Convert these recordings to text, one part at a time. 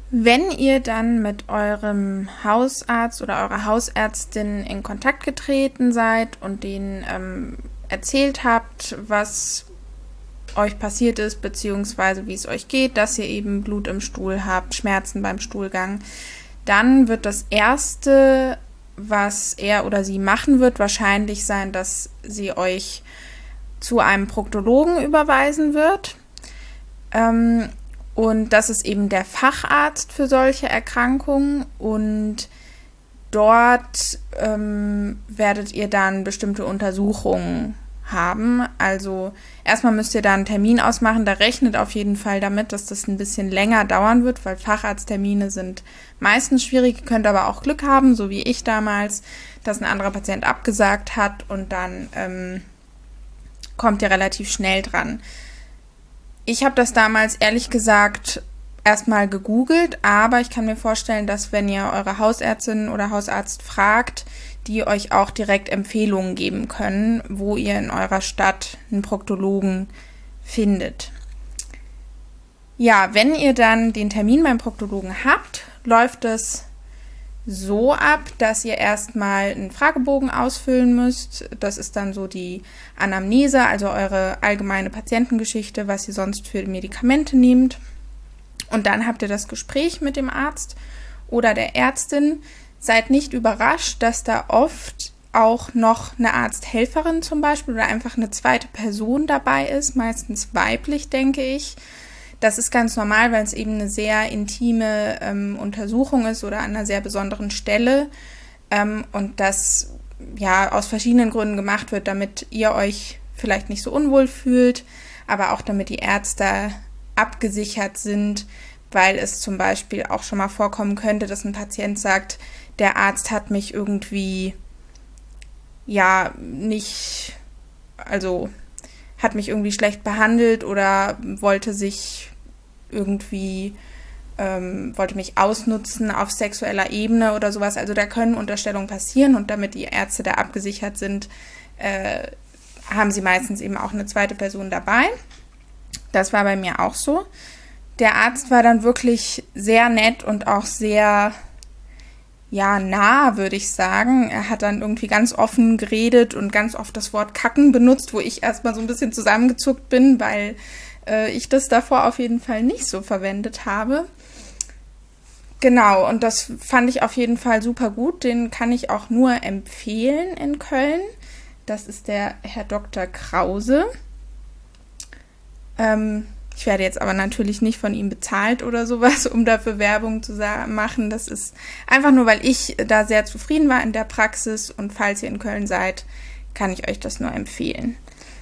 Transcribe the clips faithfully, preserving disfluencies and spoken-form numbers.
Wenn ihr dann mit eurem Hausarzt oder eurer Hausärztin in Kontakt getreten seid und denen ähm, erzählt habt, was euch passiert ist, beziehungsweise wie es euch geht, dass ihr eben Blut im Stuhl habt, Schmerzen beim Stuhlgang, dann wird das Erste, was er oder sie machen wird, wahrscheinlich sein, dass sie euch zu einem Proktologen überweisen wird. Ähm, und das ist eben der Facharzt für solche Erkrankungen. Und dort ähm, werdet ihr dann bestimmte Untersuchungen haben. Also erstmal müsst ihr da einen Termin ausmachen. Da rechnet auf jeden Fall damit, dass das ein bisschen länger dauern wird, weil Facharzttermine sind meistens schwierig. Ihr könnt aber auch Glück haben, so wie ich damals, dass ein anderer Patient abgesagt hat und dann ähm, kommt ihr relativ schnell dran. Ich habe das damals ehrlich gesagt erstmal gegoogelt, aber ich kann mir vorstellen, dass wenn ihr eure Hausärztin oder Hausarzt fragt, die euch auch direkt Empfehlungen geben können, wo ihr in eurer Stadt einen Proktologen findet. Ja, wenn ihr dann den Termin beim Proktologen habt, läuft es so ab, dass ihr erstmal einen Fragebogen ausfüllen müsst. Das ist dann so die Anamnese, also eure allgemeine Patientengeschichte, was ihr sonst für Medikamente nehmt. Und dann habt ihr das Gespräch mit dem Arzt oder der Ärztin. Seid nicht überrascht, dass da oft auch noch eine Arzthelferin zum Beispiel oder einfach eine zweite Person dabei ist, meistens weiblich, denke ich. Das ist ganz normal, weil es eben eine sehr intime ähm, Untersuchung ist oder an einer sehr besonderen Stelle ähm, und das ja aus verschiedenen Gründen gemacht wird, damit ihr euch vielleicht nicht so unwohl fühlt, aber auch damit die Ärzte abgesichert sind, weil es zum Beispiel auch schon mal vorkommen könnte, dass ein Patient sagt, der Arzt hat mich irgendwie ja nicht, also hat mich irgendwie schlecht behandelt oder wollte sich irgendwie, ähm, wollte mich ausnutzen auf sexueller Ebene oder sowas. Also da können Unterstellungen passieren und damit die Ärzte da abgesichert sind, äh, haben sie meistens eben auch eine zweite Person dabei. Das war bei mir auch so. Der Arzt war dann wirklich sehr nett und auch sehr ja, nah, würde ich sagen. Er hat dann irgendwie ganz offen geredet und ganz oft das Wort Kacken benutzt, wo ich erstmal so ein bisschen zusammengezuckt bin, weil äh, ich das davor auf jeden Fall nicht so verwendet habe. Genau, und das fand ich auf jeden Fall super gut. Den kann ich auch nur empfehlen in Köln. Das ist der Herr Doktor Krause. Ähm, Ich werde jetzt aber natürlich nicht von ihm bezahlt oder sowas, um dafür Werbung zu machen. Das ist einfach nur, weil ich da sehr zufrieden war in der Praxis. Und falls ihr in Köln seid, kann ich euch das nur empfehlen.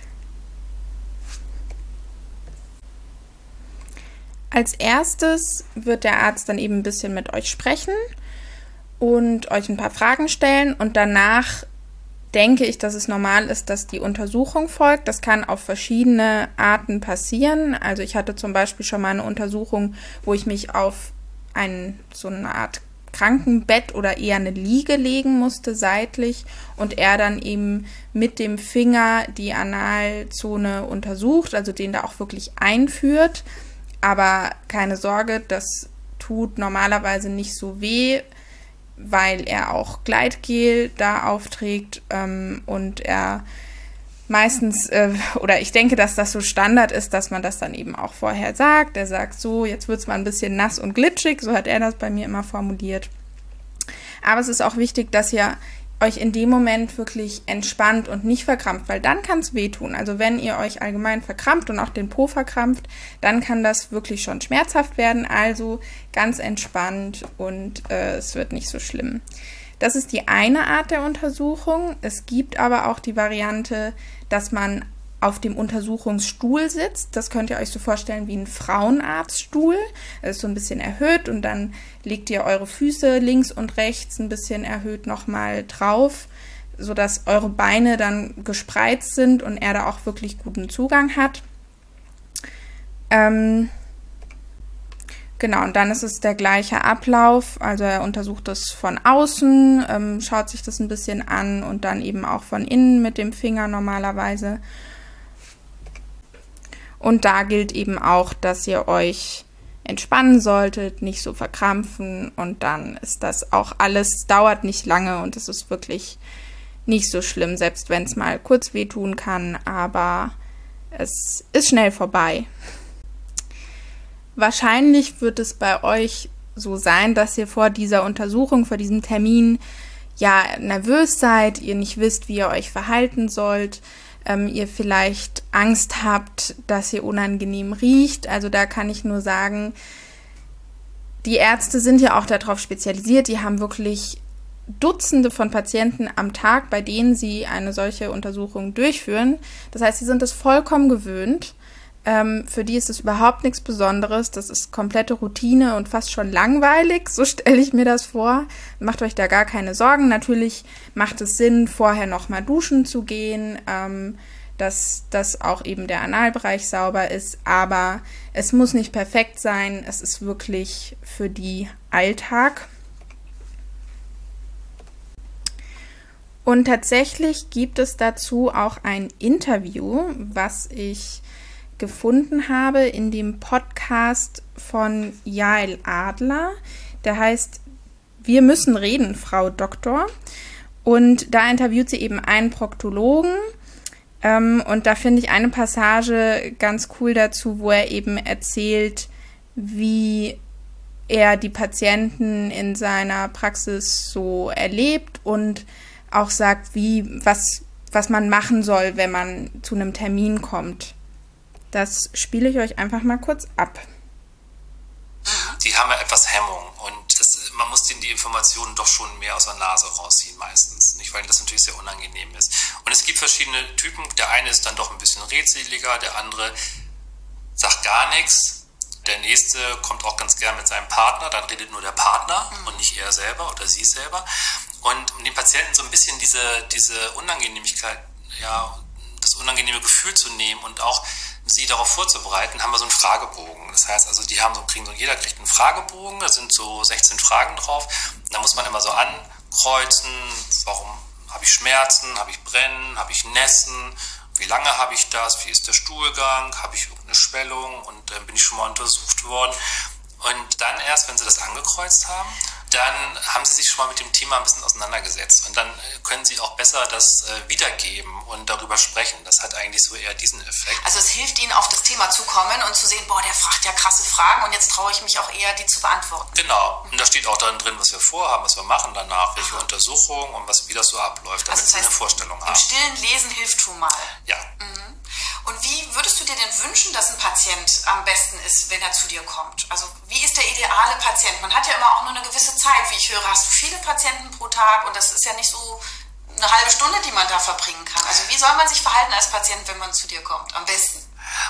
Als erstes wird der Arzt dann eben ein bisschen mit euch sprechen und euch ein paar Fragen stellen. Und danach denke ich, dass es normal ist, dass die Untersuchung folgt. Das kann auf verschiedene Arten passieren. Also ich hatte zum Beispiel schon mal eine Untersuchung, wo ich mich auf ein, so eine Art Krankenbett oder eher eine Liege legen musste, seitlich, und er dann eben mit dem Finger die Analzone untersucht, also den da auch wirklich einführt. Aber keine Sorge, das tut normalerweise nicht so weh, weil er auch Gleitgel da aufträgt ähm, und er meistens, äh, oder ich denke, dass das so Standard ist, dass man das dann eben auch vorher sagt. Er sagt so, jetzt wird es mal ein bisschen nass und glitschig, so hat er das bei mir immer formuliert. Aber es ist auch wichtig, dass ihr euch in dem Moment wirklich entspannt und nicht verkrampft, weil dann kann es wehtun. Also wenn ihr euch allgemein verkrampft und auch den Po verkrampft, dann kann das wirklich schon schmerzhaft werden. Also ganz entspannt und äh, es wird nicht so schlimm. Das ist die eine Art der Untersuchung. Es gibt aber auch die Variante, dass man auf dem Untersuchungsstuhl sitzt. Das könnt ihr euch so vorstellen wie ein Frauenarztstuhl. Das ist so ein bisschen erhöht und dann legt ihr eure Füße links und rechts ein bisschen erhöht nochmal drauf, sodass eure Beine dann gespreizt sind und er da auch wirklich guten Zugang hat. Ähm, genau, und dann ist es der gleiche Ablauf. Also er untersucht das von außen, ähm, schaut sich das ein bisschen an und dann eben auch von innen mit dem Finger normalerweise. Und da gilt eben auch, dass ihr euch entspannen solltet, nicht so verkrampfen und dann ist das auch alles, dauert nicht lange und es ist wirklich nicht so schlimm, selbst wenn es mal kurz wehtun kann, aber es ist schnell vorbei. Wahrscheinlich wird es bei euch so sein, dass ihr vor dieser Untersuchung, vor diesem Termin ja nervös seid, ihr nicht wisst, wie ihr euch verhalten sollt, ähm, ihr vielleicht Angst habt, dass ihr unangenehm riecht. Also da kann ich nur sagen, die Ärzte sind ja auch darauf spezialisiert, die haben wirklich Dutzende von Patienten am Tag, bei denen sie eine solche Untersuchung durchführen. Das heißt, sie sind es vollkommen gewöhnt. Ähm, für die ist es überhaupt nichts Besonderes. Das ist komplette Routine und fast schon langweilig. So stelle ich mir das vor. Macht euch da gar keine Sorgen. Natürlich macht es Sinn, vorher nochmal duschen zu gehen, ähm, dass, dass auch eben der Analbereich sauber ist. Aber es muss nicht perfekt sein. Es ist wirklich für die Alltag. Und tatsächlich gibt es dazu auch ein Interview, was ich gefunden habe in dem Podcast von Jael Adler. Der heißt Wir müssen reden, Frau Doktor. Und da interviewt sie eben einen Proktologen. Ähm, und da finde ich eine Passage ganz cool dazu, wo er eben erzählt, wie er die Patienten in seiner Praxis so erlebt und auch sagt, wie, was, was man machen soll, wenn man zu einem Termin kommt. Das spiele ich euch einfach mal kurz ab. Die haben ja etwas Hemmung und das, man muss denen die Informationen doch schon mehr aus der Nase rausziehen meistens, nicht, weil das natürlich sehr unangenehm ist. Und es gibt verschiedene Typen, der eine ist dann doch ein bisschen redseliger, der andere sagt gar nichts, der nächste kommt auch ganz gern mit seinem Partner, dann redet nur der Partner mhm. und nicht er selber oder sie selber. Und um den Patienten so ein bisschen diese, diese Unangenehmigkeit, ja, das unangenehme Gefühl zu nehmen und auch sie darauf vorzubereiten, haben wir so einen Fragebogen. Das heißt also, die haben so, kriegen so, jeder kriegt einen Fragebogen, da sind so sechzehn Fragen drauf. Da muss man immer so ankreuzen, warum habe ich Schmerzen, habe ich Brennen, habe ich Nässen, wie lange habe ich das, wie ist der Stuhlgang, habe ich irgendeine Schwellung und äh, bin ich schon mal untersucht worden. Und dann erst, wenn sie das angekreuzt haben, dann haben sie sich schon mal mit dem Thema ein bisschen auseinandergesetzt und dann können sie auch besser das äh, wiedergeben und darüber sprechen. Das hat eigentlich so eher diesen Effekt. Also es hilft ihnen, auf das Thema zu kommen und zu sehen, boah, der fragt ja krasse Fragen und jetzt traue ich mich auch eher, die zu beantworten. Genau. Und da steht auch dann drin, was wir vorhaben, was wir machen danach, welche Aha. Untersuchungen und was, wie das so abläuft, damit also das heißt, sie eine Vorstellung haben. Im stillen Lesen hilft schon mal. Ja. Mhm. Und wie würdest du dir denn wünschen, dass ein Patient am besten ist, wenn er zu dir kommt? Also wie ist der ideale Patient? Man hat ja immer auch nur eine gewisse Zeit. Wie ich höre, hast du viele Patienten pro Tag und das ist ja nicht so eine halbe Stunde, die man da verbringen kann. Also wie soll man sich verhalten als Patient, wenn man zu dir kommt? Am besten?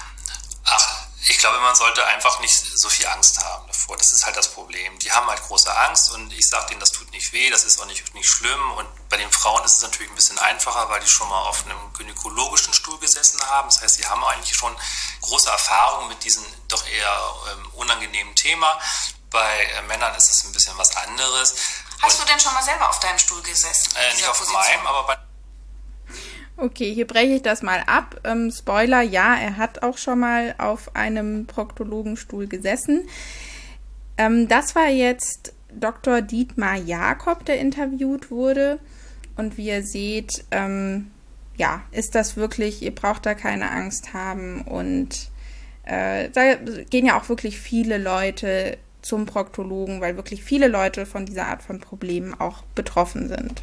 Ach, ich glaube, man sollte einfach nicht so viel Angst haben davor. Das ist halt das Problem. Die haben halt große Angst und ich sage denen, das tut nicht weh, das ist auch nicht, nicht schlimm. Und bei den Frauen ist es natürlich ein bisschen einfacher, weil die schon mal auf einem gynäkologischen Stuhl gesessen haben. Das heißt, sie haben eigentlich schon große Erfahrung mit diesem doch eher ähm, unangenehmen Thema. Bei äh, Männern ist es ein bisschen was anderes. Hast und, du denn schon mal selber auf deinem Stuhl gesessen? Äh, nicht auf Position? meinem, aber bei... Okay, hier breche ich das mal ab. Ähm, Spoiler, ja, er hat auch schon mal auf einem Proktologenstuhl gesessen. Ähm, das war jetzt Doktor Dietmar Jakob, der interviewt wurde. Und wie ihr seht, ähm, ja, ist das wirklich, ihr braucht da keine Angst haben. Und äh, da gehen ja auch wirklich viele Leute zum Proktologen, weil wirklich viele Leute von dieser Art von Problemen auch betroffen sind.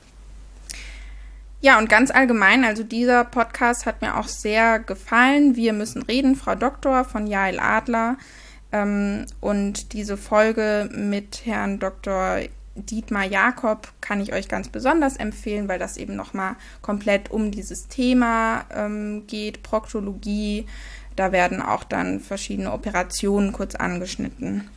Ja, und ganz allgemein, also dieser Podcast hat mir auch sehr gefallen. Wir müssen reden, Frau Doktor von Jael Adler. Ähm, und diese Folge mit Herrn Doktor Dietmar Jakob kann ich euch ganz besonders empfehlen, weil das eben nochmal komplett um dieses Thema ähm, geht, Proktologie. Da werden auch dann verschiedene Operationen kurz angeschnitten.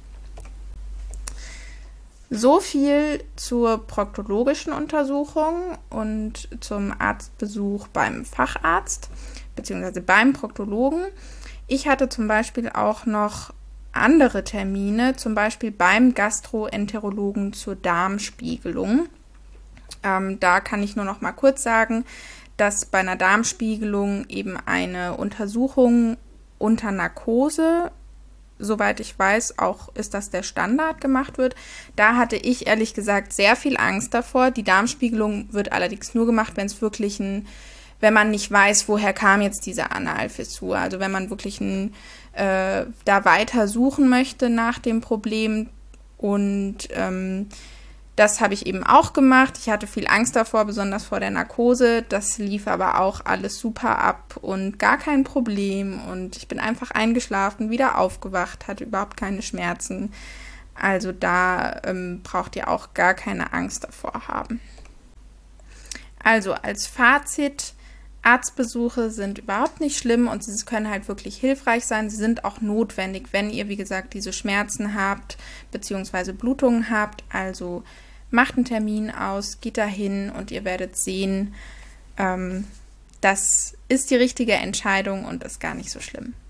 So viel zur proktologischen Untersuchung und zum Arztbesuch beim Facharzt bzw. beim Proktologen. Ich hatte zum Beispiel auch noch andere Termine, zum Beispiel beim Gastroenterologen zur Darmspiegelung. Ähm, da kann ich nur noch mal kurz sagen, dass bei einer Darmspiegelung eben eine Untersuchung unter Narkose soweit ich weiß, auch ist das der Standard gemacht wird. Da hatte ich ehrlich gesagt sehr viel Angst davor. Die Darmspiegelung wird allerdings nur gemacht, wenn es wirklich ein, wenn man nicht weiß, woher kam jetzt diese Analfissur. Also wenn man wirklich ein, äh, da weiter suchen möchte nach dem Problem. Und ähm, das habe ich eben auch gemacht. Ich hatte viel Angst davor, besonders vor der Narkose. Das lief aber auch alles super ab und gar kein Problem. Und ich bin einfach eingeschlafen, wieder aufgewacht, hatte überhaupt keine Schmerzen. Also da ähm, braucht ihr auch gar keine Angst davor haben. Also als Fazit: Arztbesuche sind überhaupt nicht schlimm und sie können halt wirklich hilfreich sein. Sie sind auch notwendig, wenn ihr, wie gesagt, diese Schmerzen habt bzw. Blutungen habt. Also macht einen Termin aus, geht dahin und ihr werdet sehen, ähm, das ist die richtige Entscheidung und ist gar nicht so schlimm.